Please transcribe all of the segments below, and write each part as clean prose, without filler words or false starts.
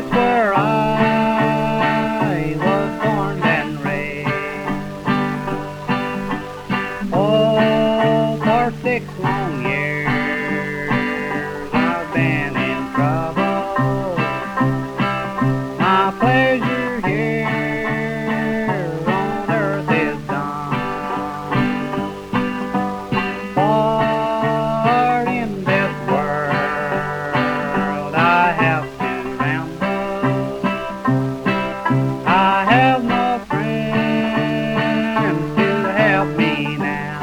where I was born and raised. Oh, for 6 long years I've been in trouble. My pleasure here on earth is done. For in this world I have to ramble. I have no friends to help me now.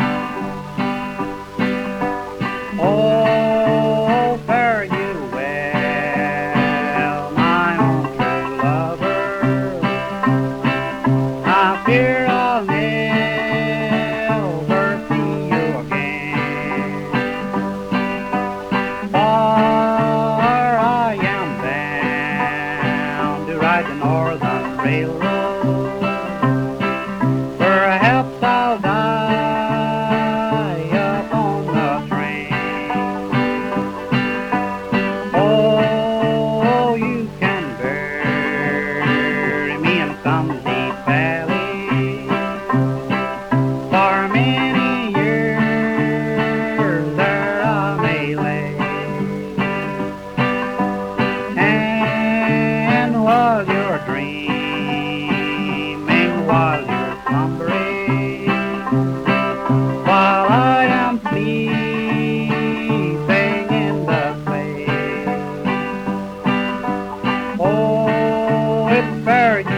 Oh, fare you well, my own true lover. I fear I'll never see you again. For I am bound to ride the Northern Railroad. Perhaps I'll die upon the train. Oh, you can bury me in some deep valley. For many years there I may lay. And while you're dreaming, while you're slumbering, while I am sleeping in the clay, oh, it's fair